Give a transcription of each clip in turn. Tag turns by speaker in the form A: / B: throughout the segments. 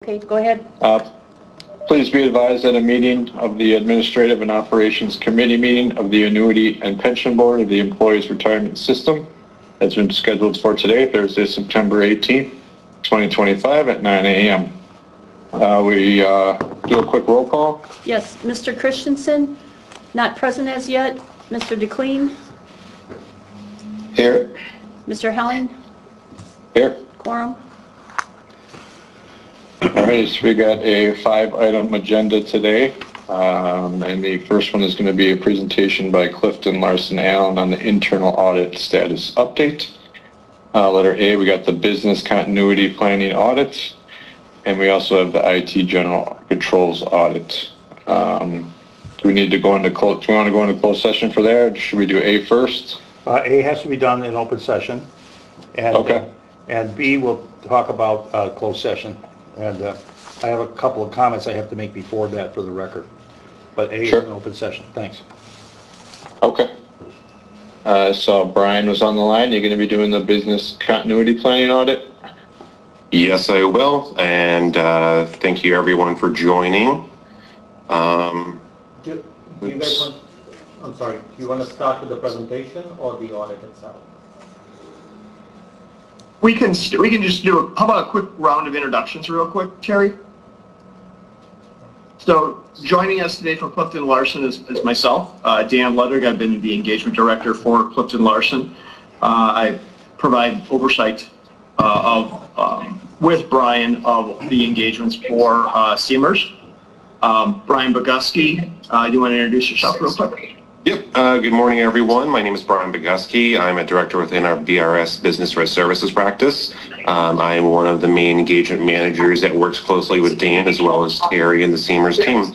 A: Okay, go ahead.
B: Please be advised that a meeting of the Administrative and Operations Committee meeting of the Annuity and Pension Board of the Employees Retirement System has been scheduled for today, Thursday, September 18th, 2025 at 9 a.m. We do a quick roll call.
A: Yes, Mr. Christensen, not present as yet. Mr. DeClean.
B: Here.
A: Mr. Helling.
B: Here.
A: Quorum.
B: All right, so we got a 5-item agenda today. And the first one is going to be a presentation by Clifton Larson Allen on the internal audit status update. Letter A, we got the business continuity planning audit, and we also have the IT general controls audit. Do we need to go into do we want to go into closed session for that, or should we do A first?
C: A has to be done in open session, and
B: Okay.
C: And B will talk about closed session. And I have a couple of comments I have to make before that for the record. But A
B: Sure.
C: is an open session. Thanks.
B: Okay. So Brian was on the line. You're going to be doing the business continuity planning audit?
D: Yes, I will. And thank you everyone for joining.
E: Do you guys want, I'm sorry, do you want to start with the presentation or the audit itself?
F: We can just do how about a quick round of introductions real quick, Terry? So joining us today from Clifton Larson is myself, Dan Ludwig. I've been the engagement director for Clifton Larson. I provide oversight with Brian of the engagements for Seamers. Brian Boguski, do you want to introduce yourself real quick?
D: Yep. Good morning, everyone. My name is Brian Boguski. I'm a director within our BRS Business Risk Services practice. I am one of the main engagement managers that works closely with Dan as well as Terry and the Seamers team.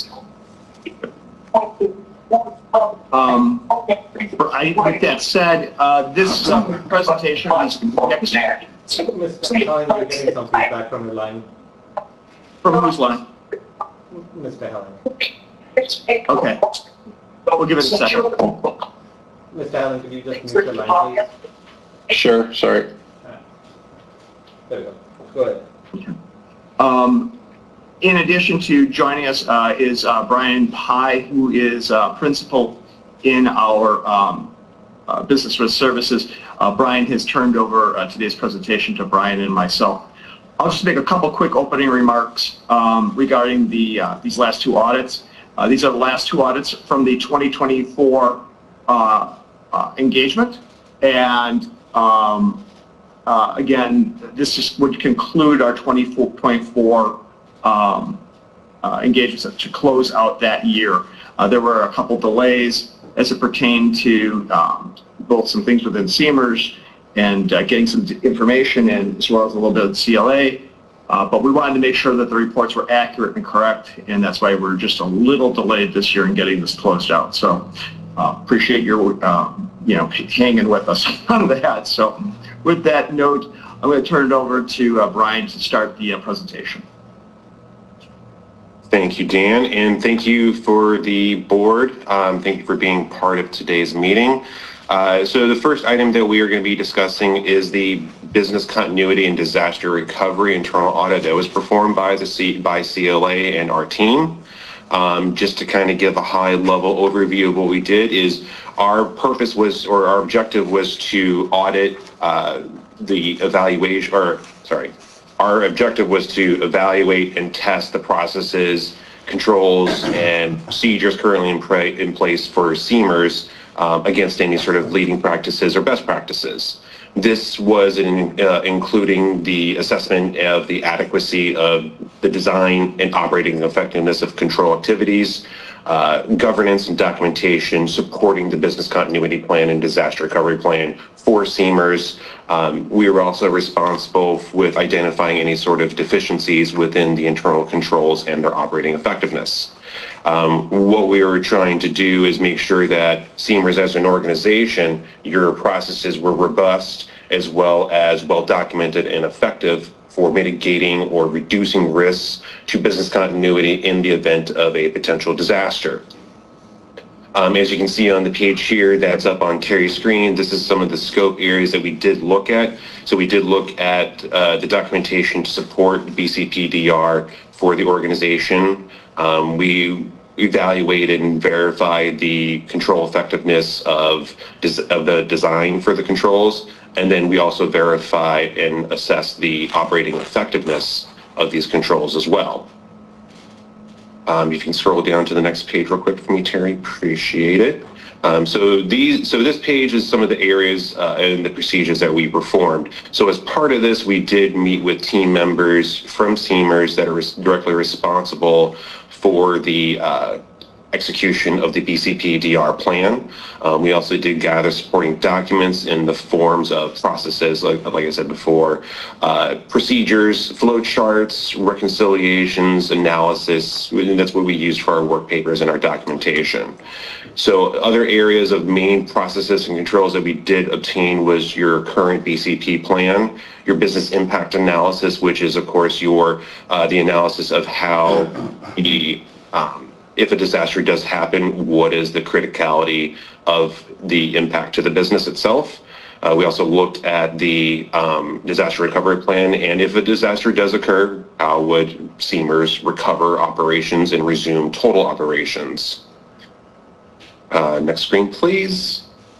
F: With that said, this presentation is next.
E: Mr. Helling, you're getting some feedback from your line.
F: From whose line?
E: Mr. Helling.
F: Okay. We'll give it a second.
E: Mr. Helling, could you just mute your line, please?
B: Sure, sorry.
E: There we go. Go ahead.
F: In addition to joining us is Brian Pye, who is principal in our business risk services. Brian has turned over today's presentation to Brian and myself. I'll just make a couple quick opening remarks regarding these last two audits. These are the last two audits from the 2024 engagement, and again, this would conclude our 24.4 engagements to close out that year. There were a couple delays as it pertained to both some things within Seamers and getting some information in, as well as a little bit of CLA. But we wanted to make sure that the reports were accurate and correct, and that's why we're just a little delayed this year in getting this closed out. So appreciate your hanging with us on that. So with that note, I'm going to turn it over to Brian to start the presentation.
D: Thank you, Dan, and thank you for the board. Thank you for being part of today's meeting. So the first item that we are going to be discussing is the business continuity and disaster recovery internal audit that was performed by CLA and our team. Just to kind of give a high level overview of what we did is our purpose was, or our objective was to audit the evaluation, or sorry, our objective was to evaluate and test the processes, controls, and procedures currently in place for Seamers against any sort of leading practices or best practices. This was including the assessment of the adequacy of the design and operating effectiveness of control activities, governance and documentation supporting the business continuity plan and disaster recovery plan for Seamers. We were also responsible with identifying any sort of deficiencies within the internal controls and their operating effectiveness. What we were trying to do is make sure that Seamers as an organization, your processes were robust as well as well documented and effective for mitigating or reducing risks to business continuity in the event of a potential disaster. As you can see on the page here, that's up on Terry's screen. This is some of the scope areas that we did look at. So we did look at the documentation to support BCPDR for the organization. We evaluated and verified the control effectiveness of the design for the controls. And then we also verify and assess the operating effectiveness of these controls as well. You can scroll down to the next page real quick for me, Terry. Appreciate it. So this page is some of the areas and the procedures that we performed. So as part of this, we did meet with team members from Seamers that are directly responsible for the execution of the BCPDR plan. We also did gather supporting documents in the forms of processes, like I said before, procedures, flow charts, reconciliations, analysis, and that's what we use for our work papers and our documentation. So other areas of main processes and controls that we did obtain was your current BCP plan, your business impact analysis, which is of course your the analysis of how the if a disaster does happen, what is the criticality of the impact to the business itself? We also looked at the disaster recovery plan, and if a disaster does occur, how would Seamers recover operations and resume total operations? Next screen, please.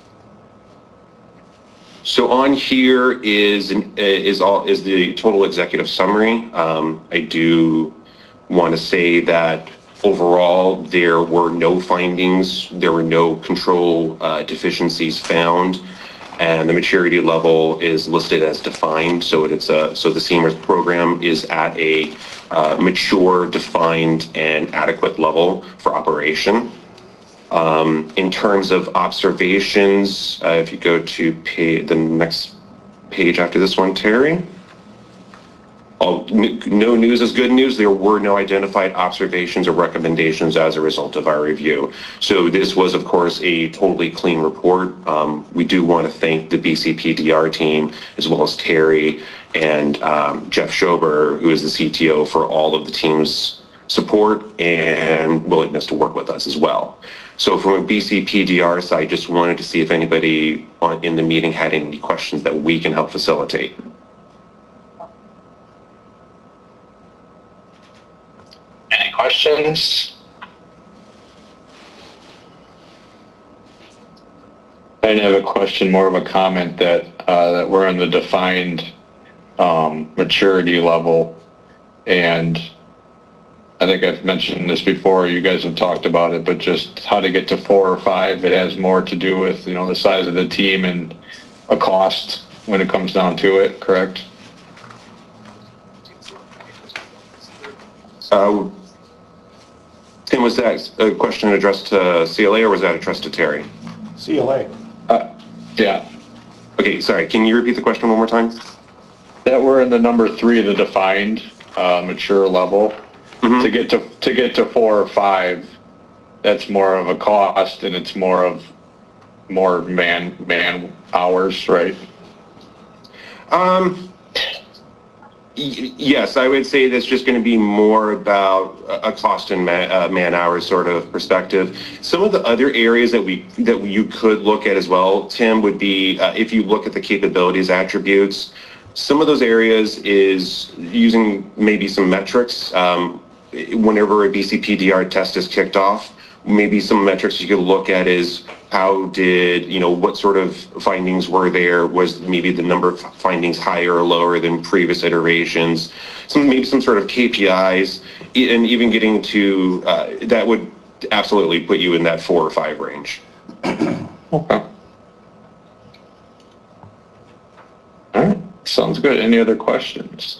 D: So on here is the total executive summary. I do want to say that overall, there were no findings, there were no control deficiencies found, and the maturity level is listed as defined. So it's the Seamers program is at a mature, defined, and adequate level for operation. In terms of observations, if you go to the next page after this one, Terry. No news is good news. There were no identified observations or recommendations as a result of our review. So this was, of course, a totally clean report. We do want to thank the BCPDR team, as well as Terry and Jeff Schober, who is the CTO, for all of the team's support and willingness to work with us as well. So from a BCPDR side, just wanted to see if anybody in the meeting had any questions that we can help facilitate. Any questions?
B: I didn't have a question, more of a comment that we're in the defined maturity level, and I think I've mentioned this before, you guys have talked about it, but just how to get to 4 or 5, it has more to do with, the size of the team and a cost when it comes down to it, correct?
D: Tim, was that a question addressed to CLA or was that addressed to Terry?
C: CLA.
B: Yeah.
D: Okay, sorry, can you repeat the question one more time?
B: That we're in the number 3, the defined mature level. Mm-hmm. To get to 4 or 5, that's more of a cost, and it's more man hours, right?
D: Yes, I would say that's just going to be more about a cost and man hours sort of perspective. Some of the other areas that you could look at as well, Tim, would be if you look at the capabilities attributes. Some of those areas is using maybe some metrics. Whenever a BCPDR test is kicked off, maybe some metrics you could look at is how did, what sort of findings were there? Was maybe the number of findings higher or lower than previous iterations? Maybe some sort of KPIs, and even getting to, that would absolutely put you in that 4 or 5 range.
B: Okay. All right, sounds good. Any other questions?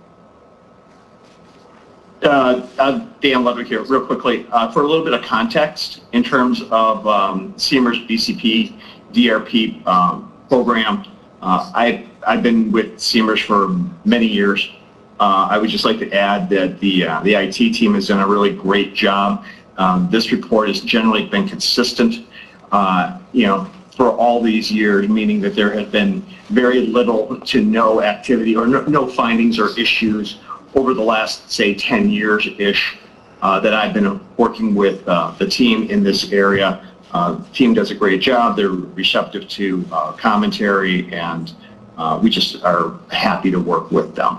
F: Dan Ludwig here, real quickly. For a little bit of context, in terms of Seamers BCP DRP program, I've been with Seamers for many years. I would just like to add that the IT team has done a really great job. This report has generally been consistent, for all these years, meaning that there has been very little to no activity or no findings or issues over the last, say, 10 years-ish that I've been working with the team in this area The team does a great job. They're receptive to commentary, and we just are happy to work with them.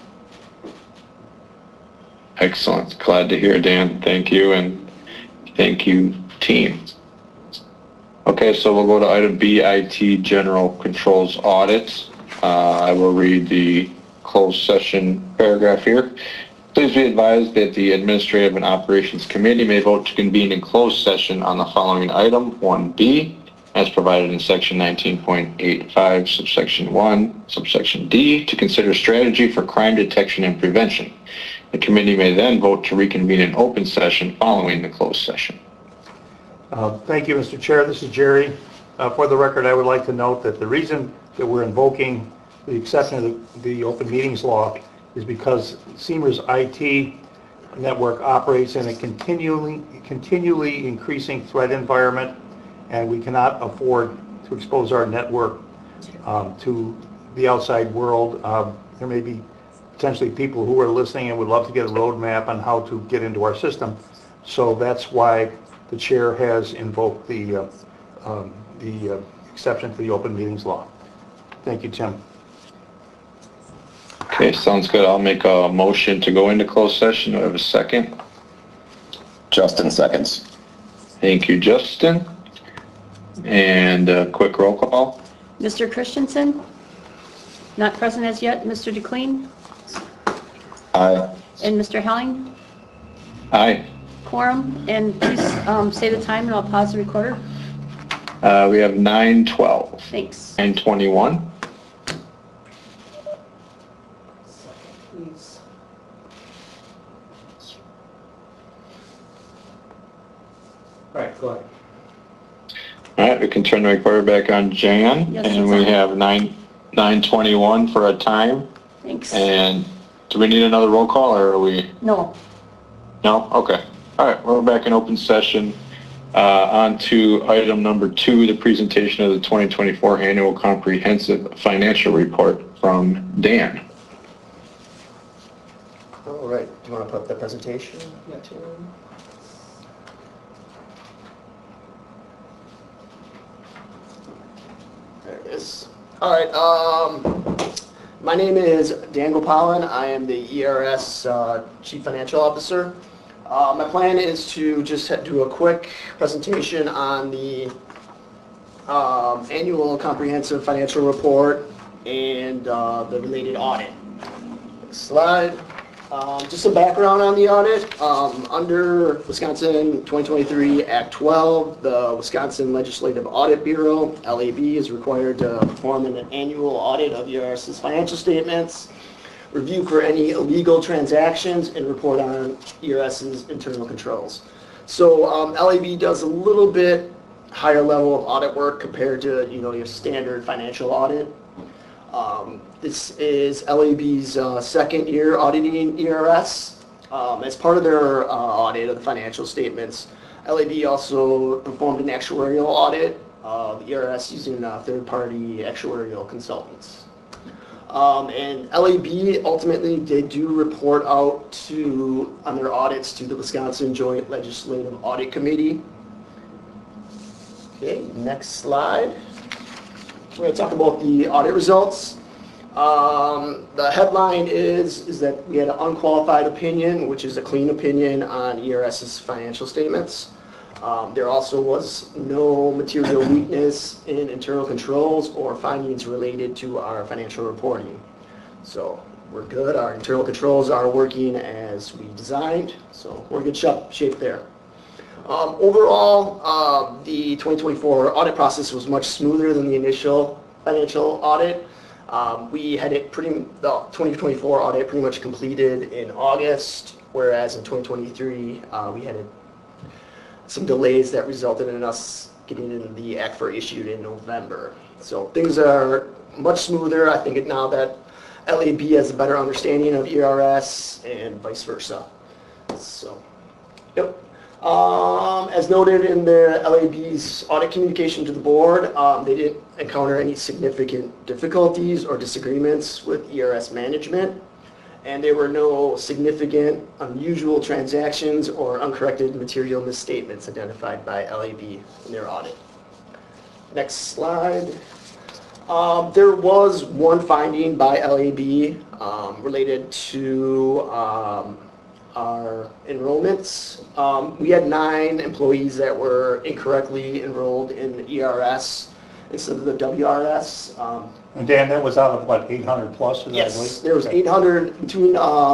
B: Excellent. Glad to hear, Dan. Thank you, and thank you, team. Okay, so we'll go to item B, IT General Controls Audit. I will read the closed session paragraph here. Please be advised that the Administrative and Operations Committee may vote to convene in closed session on the following item, 1B, as provided in section 19.85, subsection 1, subsection D, to consider strategy for crime detection and prevention. The committee may then vote to reconvene in open session following the closed session.
C: Thank you, Mr. Chair. This is Jerry. For the record, I would like to note that the reason that we're invoking the exception of the open meetings law is because Semers IT network operates in a continually increasing threat environment, and we cannot afford to expose our network to the outside world. There may be potentially people who are listening and would love to get a roadmap on how to get into our system. So that's why the chair has invoked the exception to the open meetings law. Thank you, Tim.
B: Okay, sounds good. I'll make a motion to go into closed session. Do I have a second?
G: Justin seconds.
B: Thank you, Justin. And a quick roll call.
A: Mr. Christensen? Not present as yet. Mr. DeClean?
G: Aye.
A: And Mr. Helling?
B: Aye.
A: Quorum, and please say the time and I'll pause the recorder.
B: We have 9:12.
A: Thanks.
B: 9:21.
E: All right, go ahead.
B: All right, we can turn the recorder back on Jan,
A: Yes,
B: and
A: it's
B: we
A: on.
B: have 9:21 for a time.
A: Thanks.
B: And do we need another roll call, or are we?
A: No.
B: No? Okay. All right, we're back in open session. On to item number 2, the presentation of the 2024 Annual Comprehensive Financial Report from Dan.
H: All right, do you want to put up the presentation? There it is. All right, my name is Dan Gopalan. I am the ERS Chief Financial Officer. My plan is to just do a quick presentation on the annual comprehensive financial report and the related audit. Next slide. Just some background on the audit. Under Wisconsin 2023 Act 12, the Wisconsin Legislative Audit Bureau, LAB, is required to perform an annual audit of ERS's financial statements, review for any illegal transactions, and report on ERS's internal controls. So LAB does a little bit higher level of audit work compared to your standard financial audit. This is LAB's second year auditing ERS. As part of their audit of the financial statements, LAB also performed an actuarial audit of the ERS using third-party actuarial consultants. And LAB ultimately did do report out on their audits to the Wisconsin Joint Legislative Audit Committee. Okay, next slide. We're going to talk about the audit results. The headline is that we had an unqualified opinion, which is a clean opinion on ERS's financial statements. There also was no material weakness in internal controls or findings related to our financial reporting. So we're good. Our internal controls are working as we designed, so we're in good shape there. Overall, the 2024 audit process was much smoother than the initial financial audit. We had the 2024 audit pretty much completed in August, whereas in 2023 we had some delays that resulted in us getting in the ACFR issued in November. So things are much smoother. I think now that LAB has a better understanding of ERS and vice versa. So, yep. As noted in the LAB's audit communication to the board, they didn't encounter any significant difficulties or disagreements with ERS management. and there were no significant unusual transactions or uncorrected material misstatements identified by LAB in their audit. Next slide. There was one finding by LAB related to our enrollments. We had 9 employees that were incorrectly enrolled in the ERS instead of the WRS.
C: And Dan, that was out of what, 800 plus?
H: Yes, there was 800 between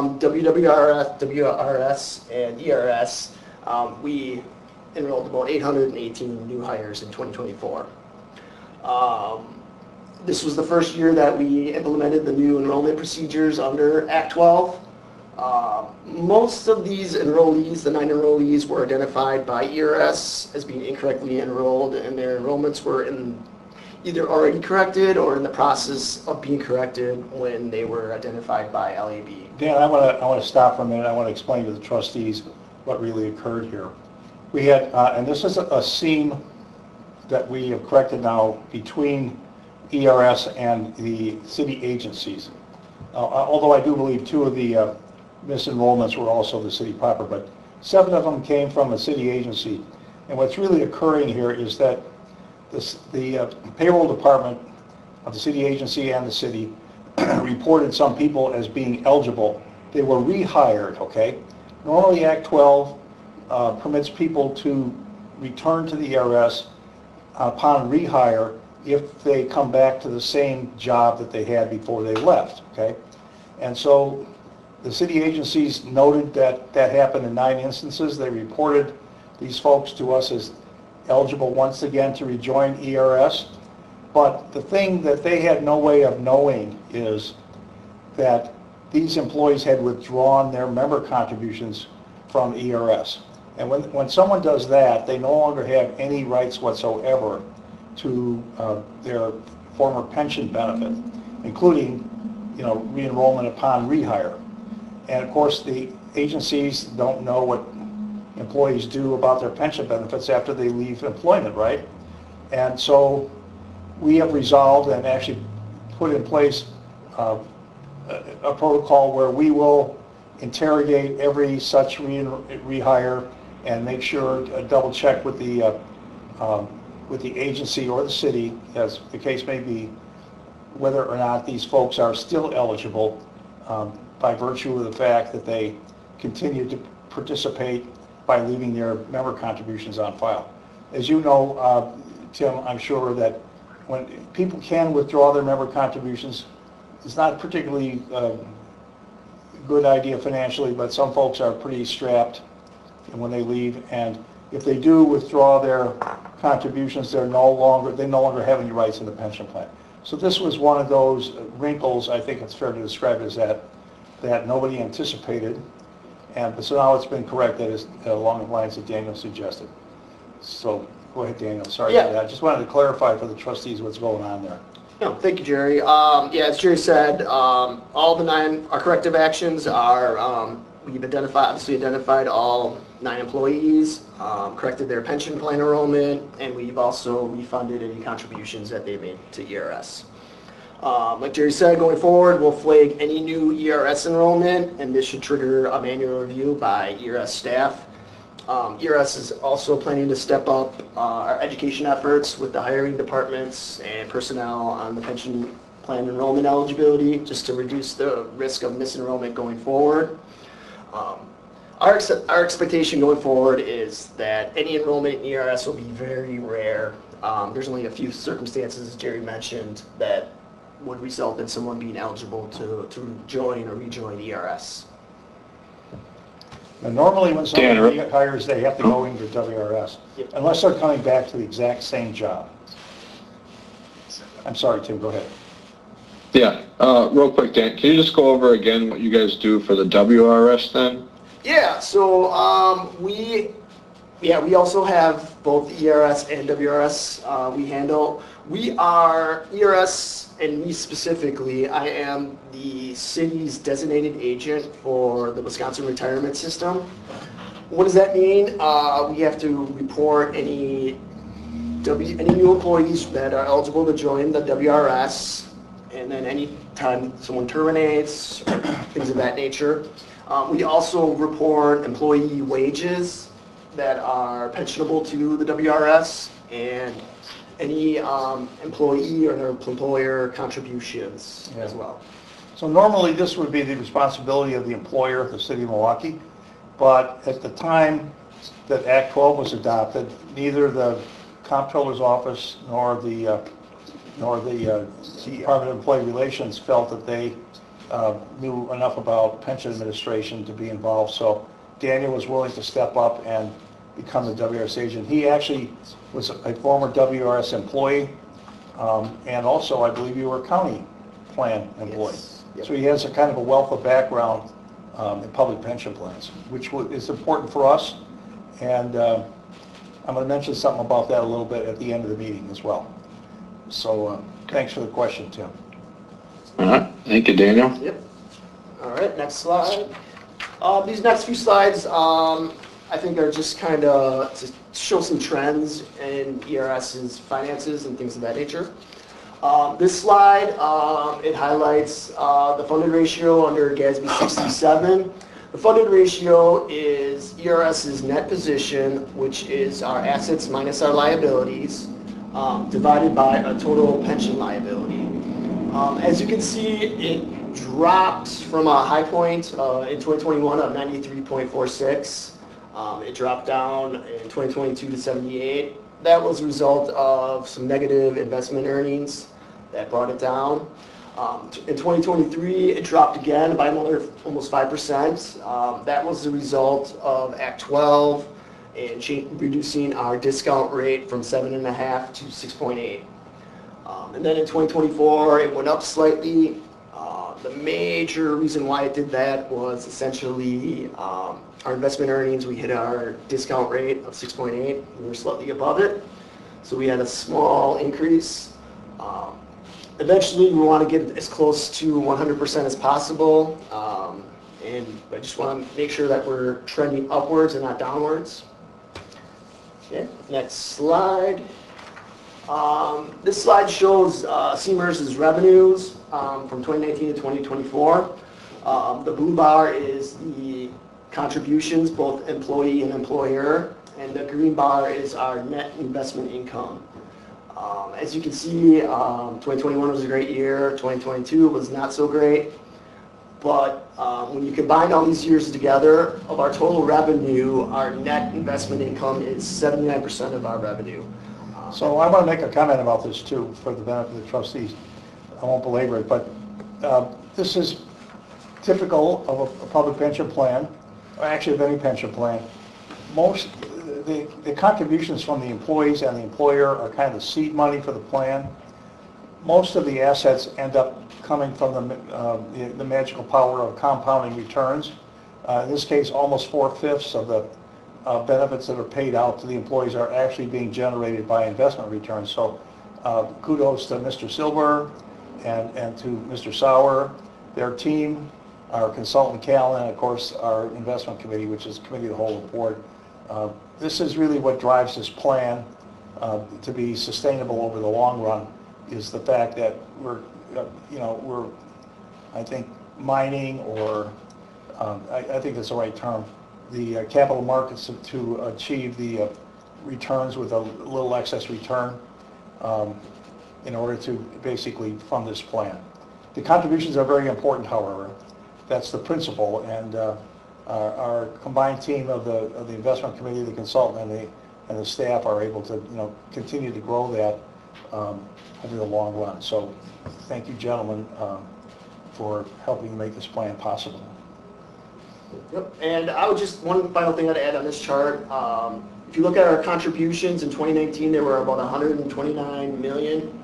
H: WRS and ERS. We enrolled about 818 new hires in 2024. This was the first year that we implemented the new enrollment procedures under Act 12. Most of these enrollees, the 9 enrollees, were identified by ERS as being incorrectly enrolled, and their enrollments were either already corrected or in the process of being corrected when they were identified by LAB.
C: Dan, I want to stop for a minute. I want to explain to the trustees what really occurred here. We had, and this is a seam that we have corrected now between ERS and the city agencies. Although I do believe 2 of the misenrollments were also the city proper, but 7 of them came from a city agency. And what's really occurring here is that the payroll department of the city agency and the city reported some people as being eligible. They were rehired, okay? Normally Act 12 permits people to return to the ERS upon rehire if they come back to the same job that they had before they left, okay? And so the city agencies noted that that happened in 9 instances. They reported these folks to us as eligible once again to rejoin ERS. But the thing that they had no way of knowing is that these employees had withdrawn their member contributions from ERS. And when someone does that, they no longer have any rights whatsoever to their former pension benefit, including, re-enrollment upon rehire. And of course, the agencies don't know what employees do about their pension benefits after they leave employment, right? And so we have resolved and actually put in place a protocol where we will interrogate every such rehire and make sure, double check with the agency or the city, as the case may be, whether or not these folks are still eligible by virtue of the fact that they continue to participate by leaving their member contributions on file. As you know, Tim, I'm sure that when people can withdraw their member contributions, it's not particularly a good idea financially, but some folks are pretty strapped when they leave, and if they do withdraw their contributions, they no longer have any rights in the pension plan. So this was one of those wrinkles, I think it's fair to describe it as that nobody anticipated. And so now it's been corrected along the lines that Daniel suggested. So go ahead, Daniel. Sorry for that. I just wanted to clarify for the trustees what's going on there.
H: No, thank you, Jerry. As Jerry said, all the 9 our corrective actions are we've identified all 9 employees, corrected their pension plan enrollment, and we've also refunded any contributions that they made to ERS. Like Jerry said, going forward, we'll flag any new ERS enrollment, and this should trigger a manual review by ERS staff. ERS is also planning to step up our education efforts with the hiring departments and personnel on the pension plan enrollment eligibility, just to reduce the risk of misenrollment going forward. Our expectation going forward is that any enrollment in ERS will be very rare. There's only a few circumstances, as Jerry mentioned, that would result in someone being eligible to join or rejoin ERS.
C: And normally when somebody hires, they have to go into WRS, unless they're coming back to the exact same job. I'm sorry, Tim, go ahead.
B: Yeah, real quick, Dan, can you just go over again what you guys do for the WRS then?
H: Yeah, so we also have both ERS and WRS we handle. We are ERS, and me specifically, I am the city's designated agent for the Wisconsin retirement system. What does that mean? We have to report any new employees that are eligible to join the WRS, and then any time someone terminates, or things of that nature. We also report employee wages that are pensionable to the WRS and any employee or their employer contributions as well.
C: So normally this would be the responsibility of the employer, the city of Milwaukee, but at the time that Act 12 was adopted, neither the comptroller's office nor the Department of Employee Relations felt that they knew enough about pension administration to be involved. So Daniel was willing to step up and become the WRS agent. He actually was a former WRS employee, and also I believe you were a county plan employee.
H: Yes. Yep.
C: So he has a kind of a wealth of background in public pension plans, which is important for us. And I'm going to mention something about that a little bit at the end of the meeting as well. So thanks for the question, Tim.
B: All right, thank you, Daniel.
H: Yep. All right, next slide. These next few slides, I think are just kind of to show some trends in ERS's finances and things of that nature. This slide, it highlights the funded ratio under GASB 67. The funded ratio is ERS's net position, which is our assets minus our liabilities, divided by a total pension liability. As you can see, it dropped from a high point in 2021 of 93.46. It dropped down in 2022 to 78. That was a result of some negative investment earnings that brought it down. In 2023, it dropped again by another almost 5%. That was the result of Act 12 and reducing our discount rate from 7.5 to 6.8. And then in 2024, it went up slightly. The major reason why it did that was essentially our investment earnings. We hit our discount rate of 6.8. We were slightly above it. So we had a small increase. Eventually, we want to get as close to 100% as possible. And I just want to make sure that we're trending upwards and not downwards. Okay, next slide. This slide shows CMERS's revenues from 2019 to 2024. The blue bar is the contributions, both employee and employer, and the green bar is our net investment income. As you can see, 2021 was a great year, 2022 was not so great, but when you combine all these years together, of our total revenue, our net investment income is 79% of our revenue.
C: So I want to make a comment about this too, for the benefit of the trustees. I won't belabor it, but this is typical of a public pension plan, or actually of any pension plan. Most the contributions from the employees and the employer are kind of the seed money for the plan. Most of the assets end up coming from the magical power of compounding returns. In this case, almost 4/5 of the benefits that are paid out to the employees are actually being generated by investment returns. So kudos to Mr. Silver and to Mr. Sauer, their team, our consultant Cal, and of course our investment committee, which is committee of the whole board. This is really what drives this plan to be sustainable over the long run, is the fact that we're I think mining, or I think that's the right term, the capital markets to achieve the returns with a little excess return in order to basically fund this plan. The contributions are very important, however. That's the principle, and our combined team of the investment committee, the consultant, and the staff are able to continue to grow that over the long run. So thank you, gentlemen, for helping make this plan possible.
H: Yep. And I would just, one final thing I'd add on this chart, if you look at our contributions in 2019, they were about 129 million.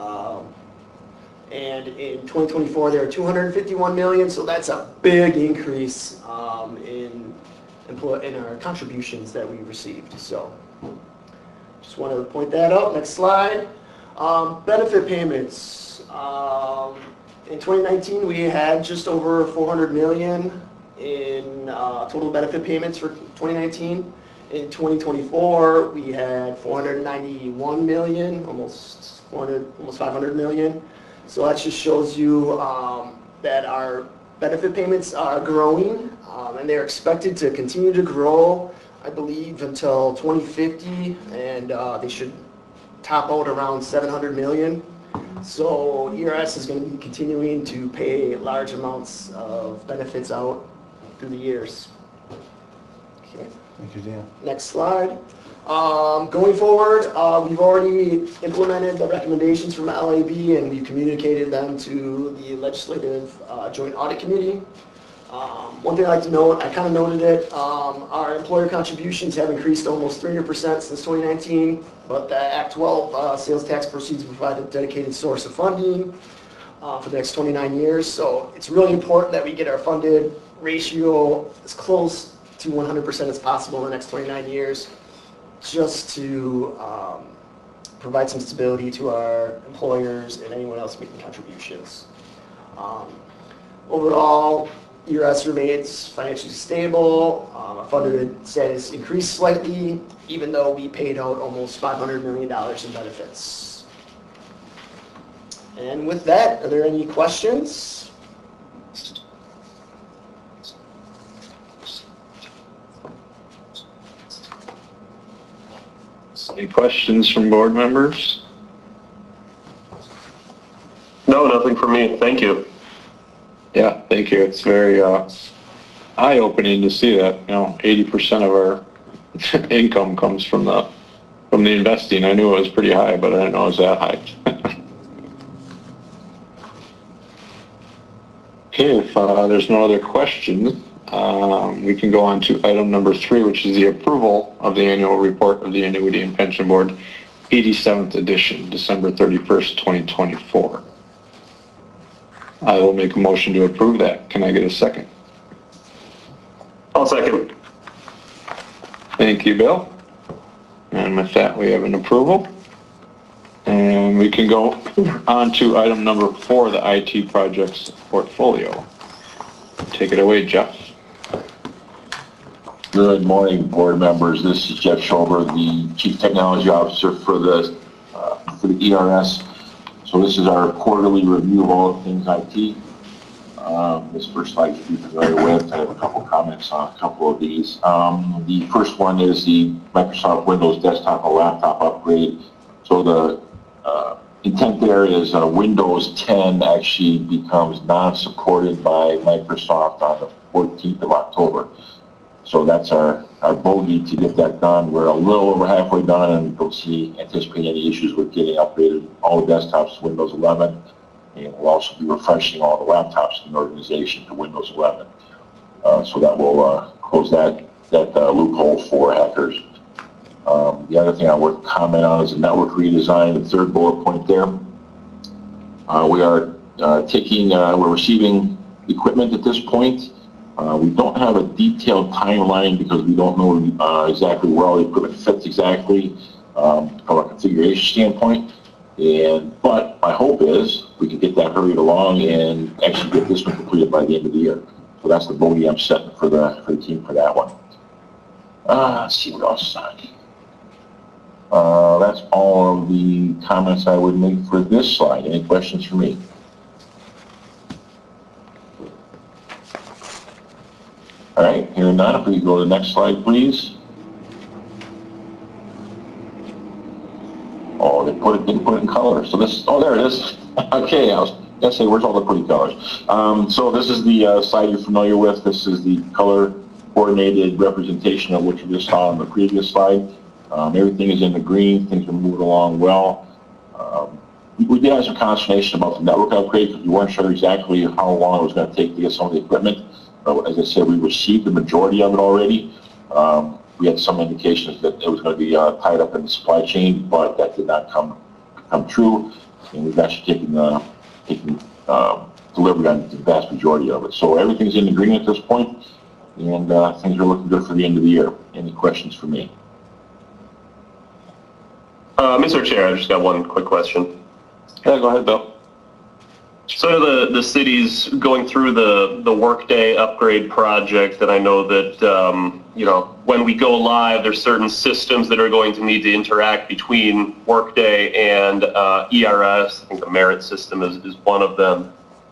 H: And in 2024, they were 251 million. So that's a big increase in our contributions that we received. So just wanted to point that out. Next slide. Benefit payments. In 2019, we had just over 400 million in total benefit payments for 2019. In 2024, we had 491 million, almost 500 million. So that just shows you that our benefit payments are growing, and they're expected to continue to grow, I believe, until 2050, and they should top out around 700 million. So ERS is going to be continuing to pay large amounts of benefits out through the years. Okay.
C: Thank you, Dan.
H: Next slide. Going forward, we've already implemented the recommendations from LAB and we've communicated them to the Legislative Joint Audit Committee. One thing I'd like to note, I kind of noted it, our employer contributions have increased almost 300% since 2019, but the Act 12 sales tax proceeds provide a dedicated source of funding for the next 29 years. So it's really important that we get our funded ratio as close to 100% as possible in the next 29 years, just to provide some stability to our employers and anyone else making contributions. Overall, ERS remains financially stable. Our funded status increased slightly, even though we paid out almost $500 million in benefits. And with that, are there any questions?
B: Any questions from board members?
D: No, nothing from me. Thank you.
B: Yeah, thank you. It's very eye-opening to see that, 80% of our income comes from the investing. I knew it was pretty high, but I didn't know it was that high. Okay, if there's no other questions, we can go on to item number 3, which is the approval of the annual report of the Annuity and Pension Board, 87th edition, December 31st, 2024. I will make a motion to approve that. Can I get a second?
D: I'll second.
B: Thank you, Bill. And with that, we have an approval. And we can go on to item number 4, the IT projects portfolio. Take it away, Jeff.
I: Good morning, board members. This is Jeff Schober, the Chief Technology Officer for the ERS. So this is our quarterly review of all things IT. This first slide you should be familiar with. I have a couple comments on a couple of these. The first one is the Microsoft Windows desktop and laptop upgrade. So the intent there is Windows 10 actually becomes non-supported by Microsoft on the 14th of October. So that's our bogey to get that done. We're a little over halfway done and don't anticipate any issues with getting upgraded all the desktops to Windows 11. And we'll also be refreshing all the laptops in the organization to Windows 11. So that will close that loophole for hackers. The other thing I would comment on is the network redesign, the third bullet point there. We are we're receiving equipment at this point. We don't have a detailed timeline because we don't know exactly where all the equipment fits exactly from a configuration standpoint. But my hope is we can get that hurried along and actually get this one completed by the end of the year. So that's the bogey I'm setting for the team for that one. Let's see what else. That's all of the comments I would make for this slide. Any questions for me? All right, hearing none, if we could go to the next slide, please. Oh, they didn't put it in color. So this, oh, there it is. Okay, I was gonna say, where's all the pretty colors? So this is the slide you're familiar with. This is the color coordinated representation of what you just saw on the previous slide. Everything is in the green. Things are moving along well. We did have some consternation about the network upgrade because we weren't sure exactly how long it was going to take to get some of the equipment. As I said, we received the majority of it already. We had some indications that it was going to be tied up in the supply chain, but that did not come true. And we've actually taken delivery on the vast majority of it. So everything's in the green at this point, and things are looking good for the end of the year. Any questions for me?
D: Mr. Chair, I just got one quick question.
B: Yeah, go ahead, Bill.
J: So the city's going through the Workday upgrade project, and I know that when we go live, there's certain systems that are going to need to interact between Workday and ERS. I think the Merit system is one of them.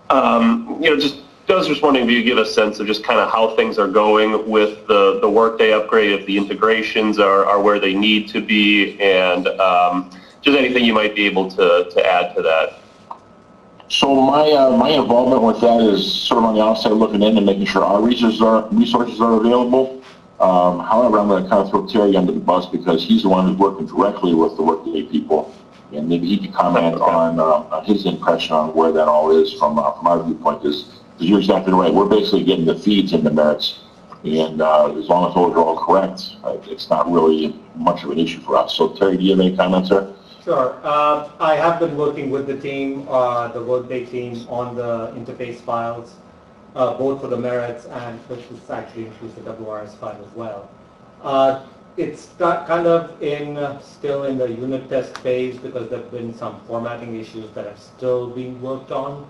J: I was just wondering if you could give a sense of just kind of how things are going with the Workday upgrade, if the integrations are where they need to be, and just anything you might be able to add to that.
I: So my involvement with that is sort of on the outside looking in and making sure our resources are available. However, I'm going to kind of throw Terry under the bus because he's the one who's working directly with the Workday people, and maybe he can comment on his impression on where that all is from our viewpoint. Because you're exactly right. We're basically getting the feeds into Merits, and as long as those are all correct, it's not really much of an issue for us. So Terry, do you have any comments there?
E: Sure. I have been working with the team, the Workday team, on the interface files, both for the Merits and which actually includes the WRS file as well. It's kind of still in the unit test phase because there have been some formatting issues that are still being worked on.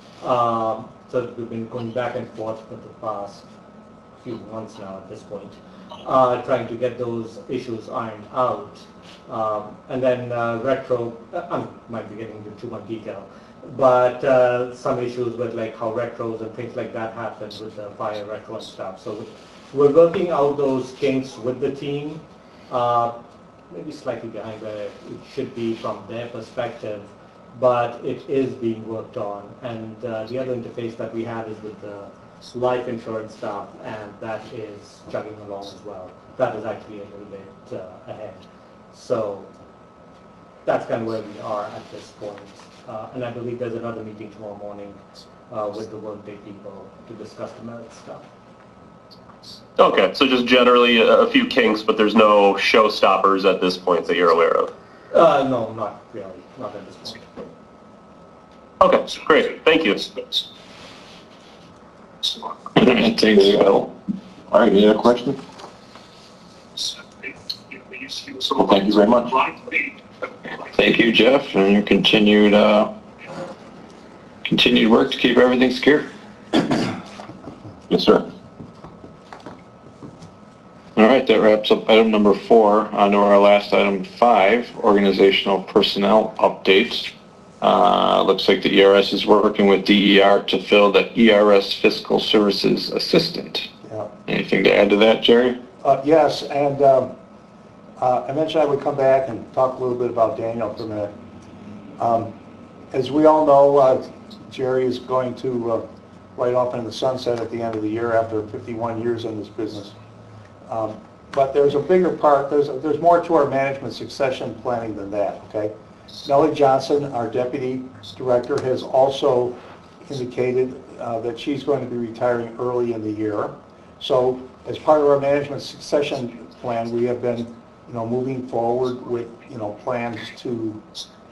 E: So we've been going back and forth for the past few months now at this point, trying to get those issues ironed out. And then retro, I might be getting into too much detail, but some issues with like how retros and things like that happen with the fire retro and stuff. So we're working out those kinks with the team, maybe slightly behind where it should be from their perspective, but it is being worked on. And the other interface that we have is with the life insurance stuff, and that is chugging along as well. That is actually a little bit ahead. So that's kind of where we are at this point. And I believe there's another meeting tomorrow morning with the Workday people to discuss the Merit stuff.
J: Okay, so just generally a few kinks, but there's no showstoppers at this point that you're aware of?
E: No, not really. Not at this point.
J: Okay, great. Thank you.
B: Thanks, Phil.
I: All right, any other questions? Well, thank you very much.
B: Thank you, Jeff, and your continued work to keep everything secure.
I: Yes, sir.
B: All right, that wraps up item number 4. On to our last item 5, organizational personnel updates. Looks like the ERS is working with DER to fill the ERS Fiscal Services Assistant.
C: Yeah.
B: Anything to add to that, Jerry?
C: Yes, and I mentioned I would come back and talk a little bit about Daniel for a minute. As we all know, Jerry is going to ride off into the sunset at the end of the year after 51 years in this business. But there's a bigger part, there's more to our management succession planning than that, okay? Melody Johnson, our Deputy Director, has also indicated that she's going to be retiring early in the year. So as part of our management succession plan, we have been moving forward with, plans to,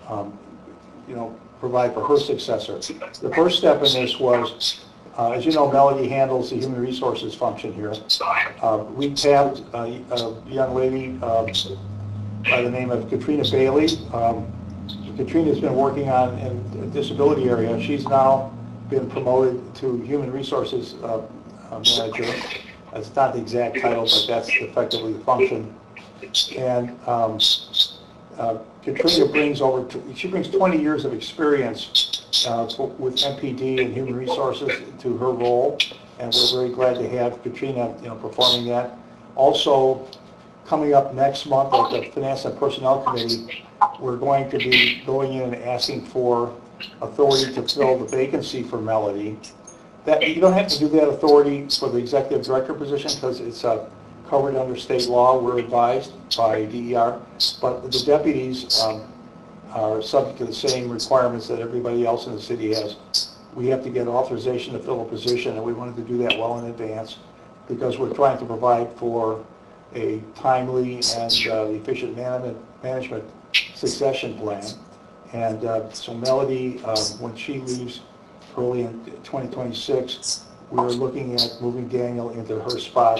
C: provide for her successor. The first step in this was, as you know, Melody handles the human resources function here. We tabbed a young lady by the name of Katrina Bailey. Katrina's been working on in the disability area. She's now been promoted to human resources manager. That's not the exact title, but that's effectively the function. And Katrina brings she brings 20 years of experience with MPD and human resources to her role, and we're very glad to have Katrina, performing that. Also, coming up next month at the Finance and Personnel Committee, we're going to be going in and asking for authority to fill the vacancy for Melody. That you don't have to do that authority for the executive director position because it's covered under state law. We're advised by DER, but the deputies are subject to the same requirements that everybody else in the city has. We have to get authorization to fill a position, and we wanted to do that well in advance because we're trying to provide for a timely and efficient management succession plan. And so Melody, when she leaves early in 2026, we're looking at moving Daniel into her spot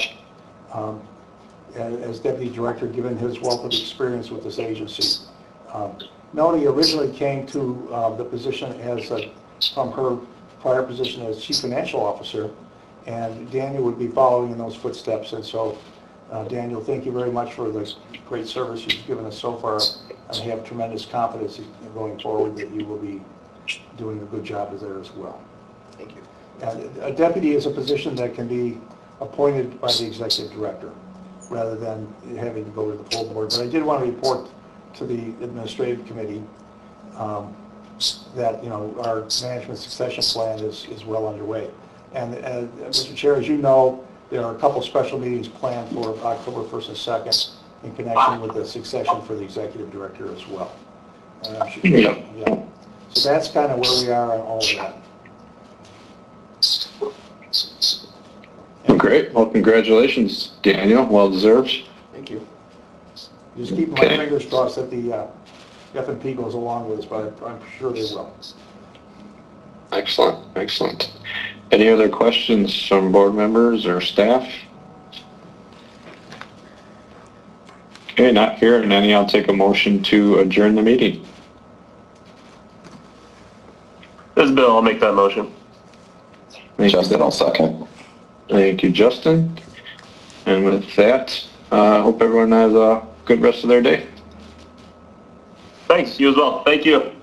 C: as Deputy Director, given his wealth of experience with this agency. Melody originally came to the position as a from her prior position as Chief Financial Officer, and Daniel would be following in those footsteps. And so, Daniel, thank you very much for the great service you've given us so far. I have tremendous confidence in going forward that you will be doing a good job there as well.
H: Thank you.
C: And a deputy is a position that can be appointed by the executive director rather than having to go to the full board. But I did want to report to the administrative committee that, you know, our management succession plan is well underway. And Mr. Chair, as you know, there are a couple special meetings planned for October 1st and 2nd in connection with the succession for the executive director as well. Yeah. So that's kind of where we are on all of that.
B: Great. Well, congratulations, Daniel. Well deserved.
C: Thank you. Just keep my fingers crossed that the F&P goes along with us, but I'm sure they will.
B: Excellent. Excellent. Any other questions from board members or staff? Okay, not hearing any, I'll take a motion to adjourn the meeting.
J: This is Bill. I'll make that motion.
B: Thank you,
G: Justin,
B: Bill.
G: I'll second.
B: Thank you, Justin. And with that, I hope everyone has a good rest of their day.
J: Thanks. You as well. Thank you.